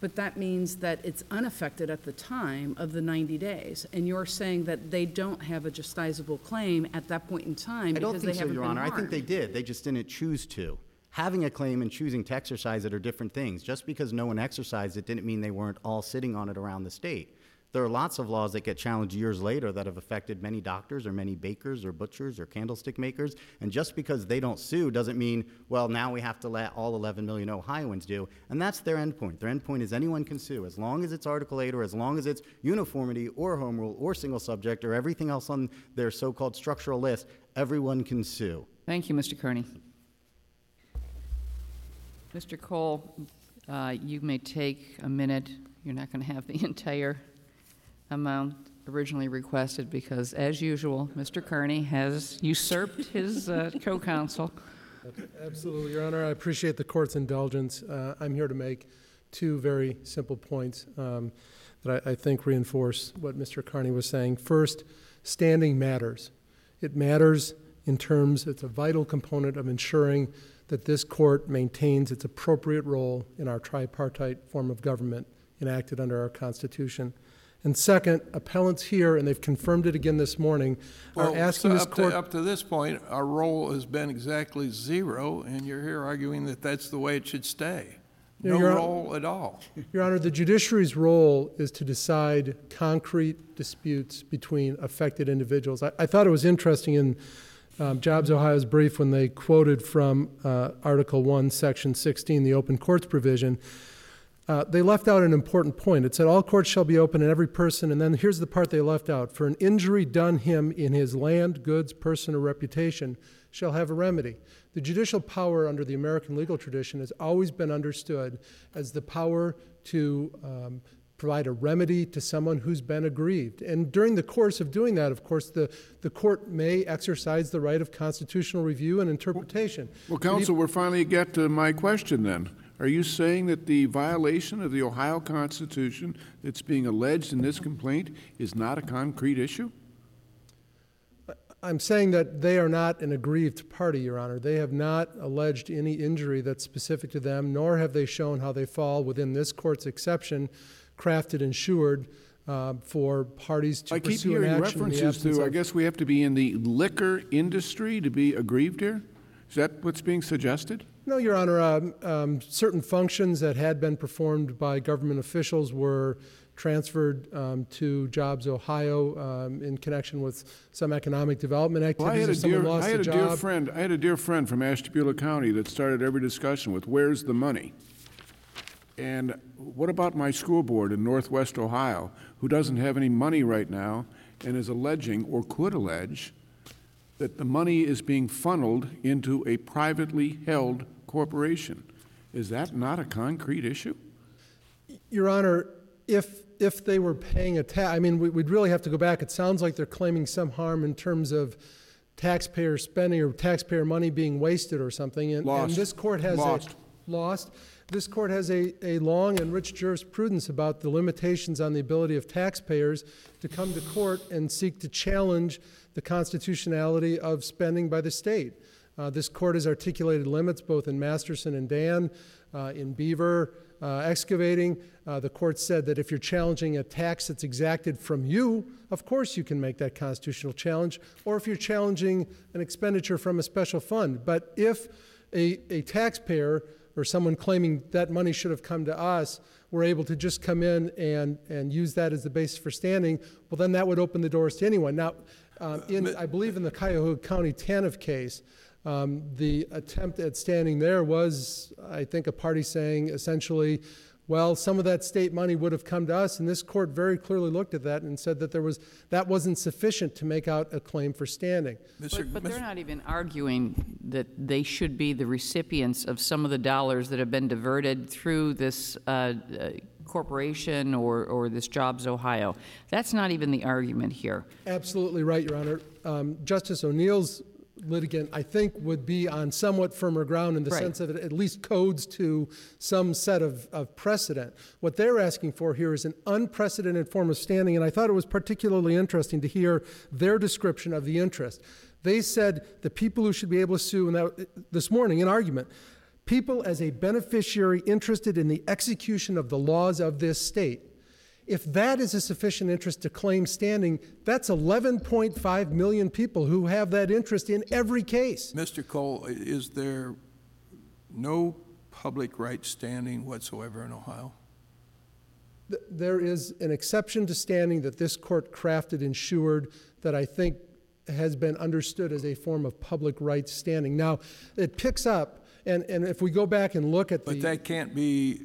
But that means that it's unaffected at the time of the 90 days. And you're saying that they don't have a justizable claim at that point in time
I don't
because
think
they
so,
haven't
Your
been
Honor. I think
harmed.
they did. They just didn't choose to. Having a claim and choosing to exercise it are different things. Just because no one exercised it didn't mean they weren't all sitting on it around the state. There are lots of laws that get challenged years later that have affected many doctors or many bakers or butchers or candlestick makers. And just because they don't sue doesn't mean, well, now we have to let all 11 million Ohioans do. And that's their endpoint. Their endpoint is anyone can sue. As long as it's Article 8 or as long as it's uniformity or home rule or single subject or everything else on their so-called structural list, everyone can sue.
Thank you, Mr. Kearney. Mr. Cole, you may take a minute. You're not going to have the entire amount originally requested because, as usual, Mr. Kearney has usurped his co-counsel.
Absolutely, Your Honor. I appreciate the court's indulgence. I'm here to make two very simple points that I think reinforce what Mr. Kearney was saying. First, standing matters. It matters in terms, it's a vital component of ensuring that this court maintains its appropriate role in our tripartite form of government enacted under our Constitution. And second, appellants here, and they've confirmed it again this morning, are asking this court...
Up to this point, our role has been exactly zero, and you're here arguing that that's the way it should stay. No role at all.
Your Honor, the judiciary's role is to decide concrete disputes between affected individuals. I thought it was interesting in Jobs Ohio's brief when they quoted from Article 1, Section 16, the open courts provision. They left out an important point. It said, all courts shall be open and every person, and then here's the part they left out. For an injury done him in his land, goods, person, or reputation shall have a remedy. The judicial power under the American legal tradition has always been understood as the power to provide a remedy to someone who's been aggrieved. And during the course of doing that, of course, the court may exercise the right of constitutional review and interpretation.
Well, counsel, we're finally get to my question then. Are you saying that the violation of the Ohio Constitution that's being alleged in this complaint is not a concrete issue?
I'm saying that they are not an aggrieved party, Your Honor. They have not alleged any injury that's specific to them, nor have they shown how they fall within this court's exception, crafted and assured for parties to pursue an action in the absence of... I keep hearing references to, I guess we have to be in the liquor industry to be aggrieved here? Is that what's being suggested? No, Your Honor. Certain functions that had been performed by government officials were transferred to Jobs Ohio in connection with some economic development activities.
Well, I had a dear friend from Ashtabula County that started every discussion with, where's the money? And what about my school board in Northwest Ohio, who doesn't have any money right now and is alleging, or could allege, that the money is being funneled into a privately held corporation? Is that not a concrete issue?
Your Honor, if they were paying a tax, I mean, we'd really have to go back. It sounds like they're claiming some harm in terms of taxpayer spending or taxpayer money being wasted or something. And this court has This court has a long and rich jurisprudence about the limitations on the ability of taxpayers to come to court and seek to challenge the constitutionality of spending by the state. This court has articulated limits both in Masterson and Dan, in Beaver Excavating. The court said that if you're challenging a tax that's exacted from you, of course you can make that constitutional challenge, or if you're challenging an expenditure from a special fund. But if a taxpayer or someone claiming that money should have come to us were able to just come in and use that as the basis for standing, well, then that would open the doors to anyone. Now, I believe in the Cuyahoga County TANF case, the attempt at standing there was, I think, a party saying essentially, well, some of that state money would have come to us, and this court very clearly looked at that and said that that wasn't sufficient to make out a claim for standing.
But they're not even arguing that they should be the recipients of some of the dollars that have been diverted through this corporation or this Jobs Ohio. That's not even the argument here.
Absolutely right, Your Honor. Justice O'Neill's litigant, I think, would be on somewhat firmer ground in the sense of it at least codes to some set of precedent. What they're asking for here is an unprecedented form of standing, and I thought it was particularly interesting to hear their description of the interest. They said the people who should be able to sue, and this morning in argument, people as a beneficiary interested in the execution of the laws of this state. If that is a sufficient interest to claim standing, that's 11.5 million people who have that interest in every case.
Mr. Cole, is there no public right standing whatsoever in Ohio?
There is an exception to standing that this court crafted in Seward that I think has been understood as a form of public right standing. Now, it picks up, and if we go back and look at
But that can't be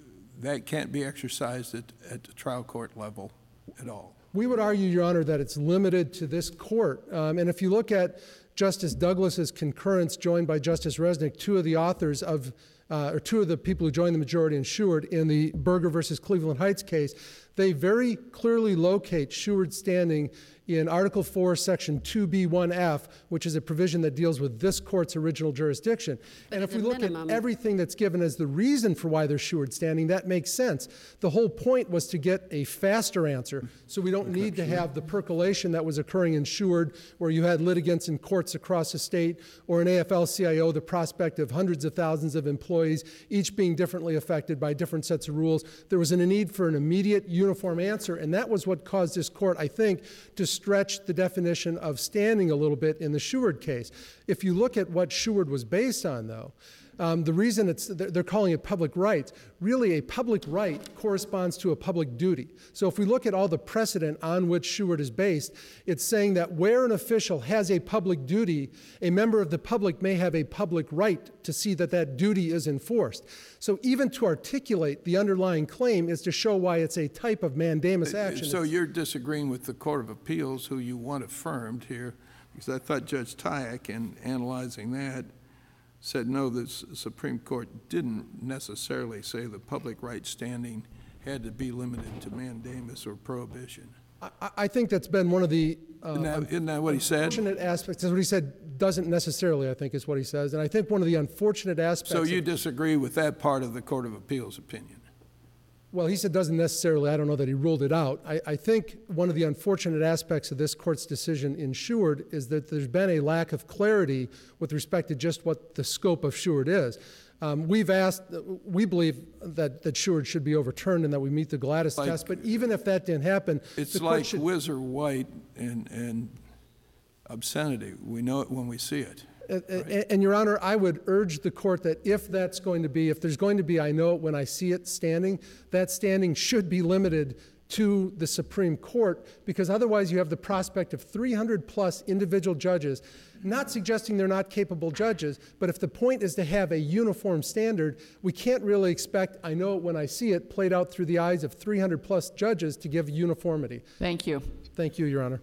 exercised at the trial court level at all.
We would argue, Your Honor, that it's limited to this court. And if you look at Justice Douglas's concurrence joined by Justice Resnick, two of the authors of, or two of the people who joined the majority in Seward in the Berger versus Cleveland Heights case, they very clearly locate Seward's standing in Article 4, Section 2B1F, which is a provision that deals with this court's original jurisdiction. And if we look at everything that's given as the reason for why there's Seward standing, that makes sense. The whole point was to get a faster answer, so we don't need to have the percolation that was occurring in Seward, where you had litigants in courts across the state, or in AFL-CIO, the prospect of hundreds of thousands of employees, each being differently affected by different sets of rules. There was a need for an immediate, uniform answer, and that was what caused this court, I think, to stretch the definition of standing a little bit in the Seward case. If you look at what Seward was based on, though, the reason they're calling it public rights, really a public right corresponds to a public duty. So if we look at all the precedent on which Seward is based, it's saying that where an official has a public duty, a member of the public may have a public right to see that that duty is enforced. So even to articulate the underlying claim is to show why it's a type of mandamus action.
So you're disagreeing with the Court of Appeals, who you want affirmed here, because I thought Judge Tyack, in analyzing that, said no, the Supreme Court didn't necessarily say the public right standing had to be limited to mandamus or prohibition.
I think that's been one of the
isn't that what he said?
Unfortunate aspects. That's what he said. Doesn't necessarily, I think, is what he says. And I think one of the unfortunate aspects.
So you disagree with that part of the Court of Appeals opinion?
Well, he said doesn't necessarily. I don't know that he ruled it out. I think one of the unfortunate aspects of this court's decision in Seward is that there's been a lack of clarity with respect to just what the scope of Seward is. We believe that Seward should be overturned and that we meet the Gladys test, but even if that didn't happen,
it's like whiz or white and obscenity. We know it when we see it.
And Your Honor, I would urge the court that if there's going to be, I know it when I see it standing, that standing should be limited to the Supreme Court, because otherwise you have the prospect of 300 plus individual judges, not suggesting they're not capable judges, but if the point is to have a uniform standard, we can't really expect, I know it when I see it, played out through the eyes of 300 plus judges to give uniformity.
Thank you.
Thank you, Your Honor.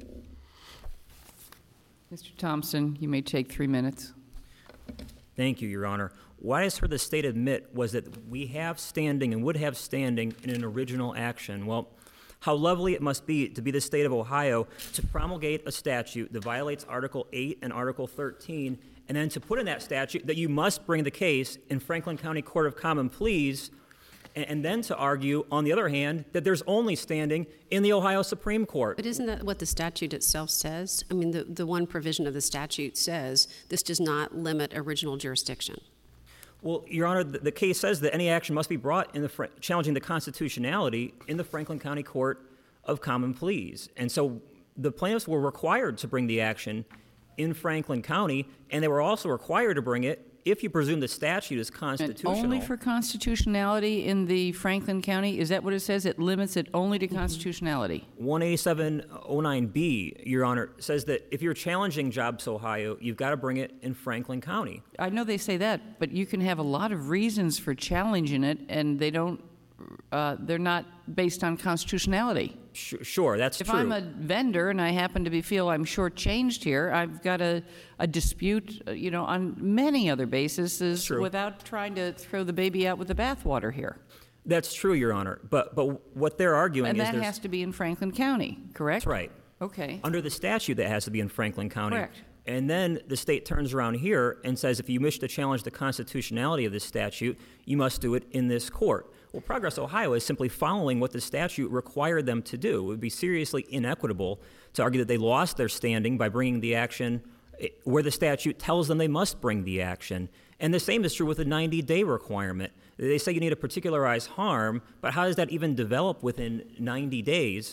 Mr. Thompson, you may take 3 minutes.
Thank you, Your Honor. What I just heard the state admit was that we have standing and would have standing in an original action. Well, how lovely it must be to be the state of Ohio to promulgate a statute that violates Article 8 and Article 13, and then to put in that statute that you must bring the case in Franklin County Court of Common Pleas, and then to argue, on the other hand, that there's only standing in the Ohio Supreme Court.
But isn't that what the statute itself says? I mean, the one provision of the statute says this does not limit original jurisdiction.
Well, Your Honor, the case says that any action must be brought in challenging the constitutionality in the Franklin County Court of Common Pleas. And so the plaintiffs were required to bring the action in Franklin County, and they were also required to bring it if you presume the statute is constitutional.
And only for constitutionality in the Franklin County? Is that what it says? It limits it only to constitutionality?
18709B, Your Honor, says that if you're challenging Jobs Ohio, you've got to bring it in Franklin County.
I know they say that, but you can have a lot of reasons for challenging it, and they're not based on constitutionality.
Sure, that's true.
If I'm a vendor and I happen to feel I'm shortchanged here, I've got a dispute, on many other bases without trying to throw the baby out with the bathwater here.
That's true, Your Honor. But what they're arguing is
that has to be in Franklin County, correct?
That's right.
Okay.
Under the statute, that has to be in Franklin County.
Correct.
And then the state turns around here and says if you wish to challenge the constitutionality of this statute, you must do it in this court. Well, Progress Ohio is simply following what the statute required them to do. It would be seriously inequitable to argue that they lost their standing by bringing the action where the statute tells them they must bring the action. And the same is true with the 90-day requirement. They say you need to particularize harm, but how does that even develop within 90 days?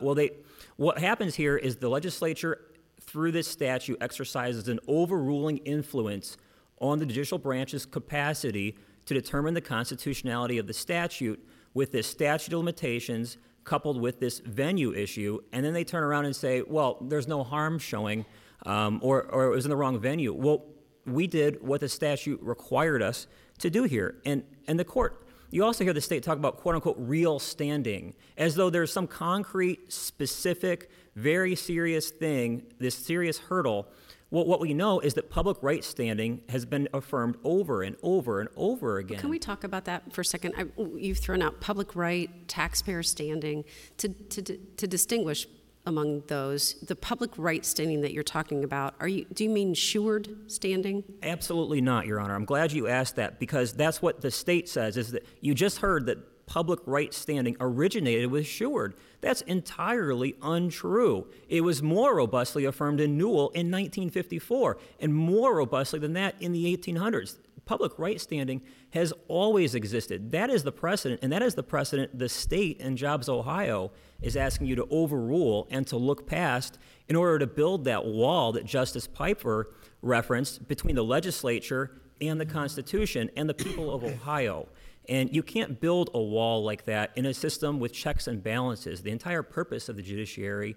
What happens here is the legislature, through this statute, exercises an overruling influence on the judicial branch's capacity to determine the constitutionality of the statute with this statute of limitations coupled with this venue issue, and then they turn around and say, well, there's no harm showing, or it was in the wrong venue. Well, we did what the statute required us to do here. And the court, you also hear the state talk about quote-unquote real standing, as though there's some concrete, specific, very serious thing, this serious hurdle. Well, what we know is that public right standing has been affirmed over and over and over again.
Can we talk about that for a second? You've thrown out public right, taxpayer standing. To distinguish among those, the public right standing that you're talking about, do you mean Sheward standing?
Absolutely not, Your Honor. I'm glad you asked that, because that's what the state says, is that you just heard that public right standing originated with Sheward. That's entirely untrue. It was more robustly affirmed in Newell in 1954, and more robustly than that in the 1800s. Public right standing has always existed. That is the precedent, and that is the precedent the state and Jobs Ohio is asking you to overrule and to look past in order to build that wall that Justice Piper referenced between the legislature and the Constitution and the people of Ohio. And you can't build a wall like that in a system with checks and balances. The entire purpose of the judiciary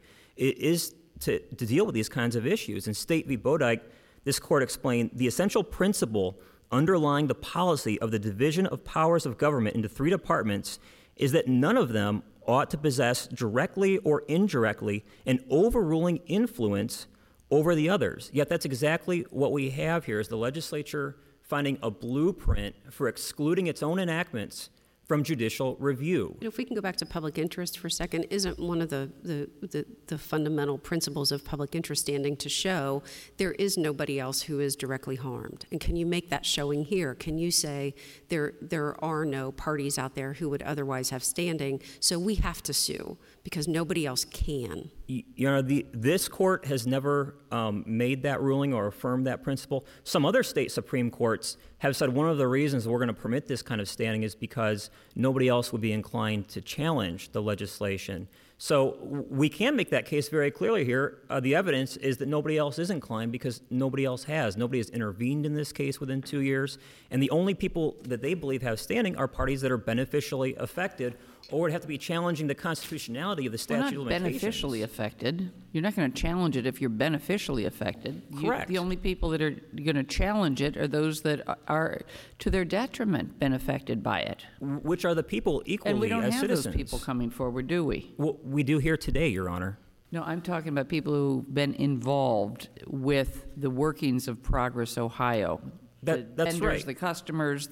is to deal with these kinds of issues. In State v. Bodike, this court explained the essential principle underlying the policy of the division of powers of government into 3 departments is that none of them ought to possess directly or indirectly an overruling influence over the others. Yet that's exactly what we have here, is the legislature finding a blueprint for excluding its own enactments from judicial review.
If we can go back to public interest for a second, isn't one of the fundamental principles of public interest standing to show there is nobody else who is directly harmed? And can you make that showing here? Can you say there are no parties out there who would otherwise have standing, so we have to sue because nobody else can?
You know, this court has never made that ruling or affirmed that principle. Some other state Supreme Courts have said one of the reasons we're going to permit this kind of standing is because nobody else would be inclined to challenge the legislation. So we can make that case very clearly here. The evidence is that nobody else is inclined because nobody else has. Nobody has intervened in this case within 2 years. And the only people that they believe have standing are parties that are beneficially affected or would have to be challenging the constitutionality of the statute of limitations.
Not beneficially affected. You're not going to challenge it if you're beneficially affected.
Correct.
The only people that are going to challenge it are those that are, to their detriment, been affected by it.
Which are the people equally
And we don't
as
have
citizens.
those people coming forward, do we?
Well, we do here today, Your Honor.
No, I'm talking about people who've been involved with the workings of Progress Ohio.
That's
the vendors,
right.
the customers,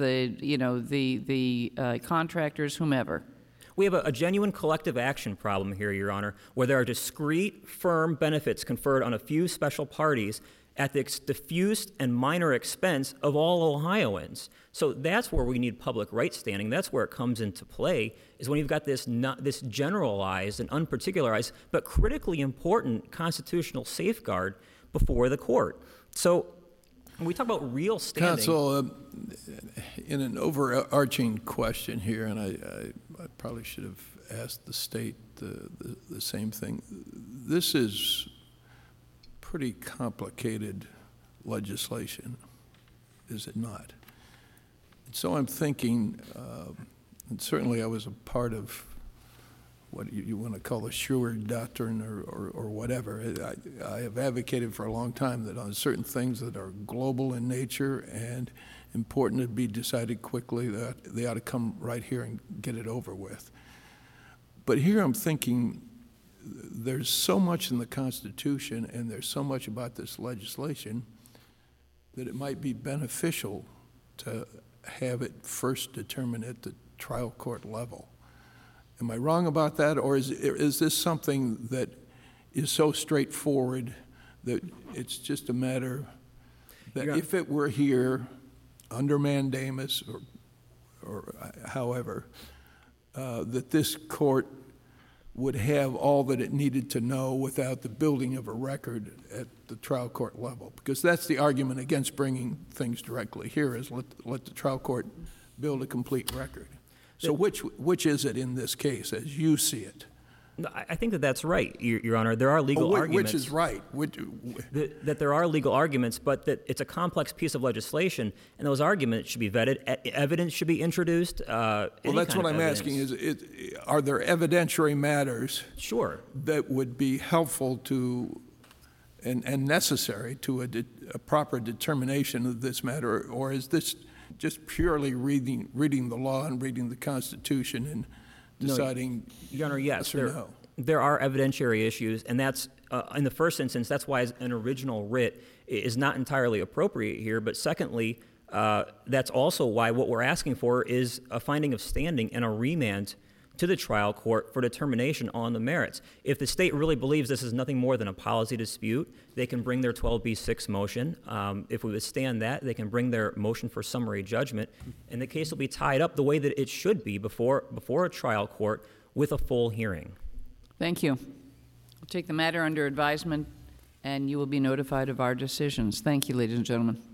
the contractors, whomever.
We have a genuine collective action problem here, Your Honor, where there are discrete, firm benefits conferred on a few special parties at the diffuse and minor expense of all Ohioans. So that's where we need public right standing. That's where it comes into play, is when you've got this generalized and unparticularized but critically important constitutional safeguard before the court. So when we talk about real standing...
Counsel, in an overarching question here, and I probably should have asked the state the same thing. This is pretty complicated legislation, is it not? So I'm thinking, and certainly I was a part of what you want to call the Sheward Doctrine or whatever. I have advocated for a long time that on certain things that are global in nature and important to be decided quickly, that they ought to come right here and get it over with. But here I'm thinking there's so much in the Constitution and there's so much about this legislation that it might be beneficial to have it first determined at the trial court level. Am I wrong about that, or is this something that is so straightforward that it's just a matter that if it were here under mandamus or however, that this court would have all that it needed to know without the building of a record at the trial court level. Because that's the argument against bringing things directly here, is let the trial court build a complete record. So which is it in this case, as you see it?
No, I think that that's right, Your Honor. There are legal arguments.
Which is right?
That there are legal arguments, but that it's a complex piece of legislation, and those arguments should be vetted. Evidence should be introduced.
Well, that's what I'm asking, are there evidentiary matters
Sure.
that would be helpful to and necessary to a proper determination of this matter, or is this just purely reading the law and reading the Constitution and deciding
Your Honor, yes,
or no?
there are evidentiary issues, and that's, in the first instance, that's why an original writ is not entirely appropriate here. But secondly, that's also why what we're asking for is a finding of standing and a remand to the trial court for determination on the merits. If the state really believes this is nothing more than a policy dispute, they can bring their 12b6 motion. If we withstand that, they can bring their motion for summary judgment, and the case will be tied up the way that it should be before a trial court with a full hearing.
Thank you. We'll take the matter under advisement, and you will be notified of our decisions. Thank you, ladies and gentlemen.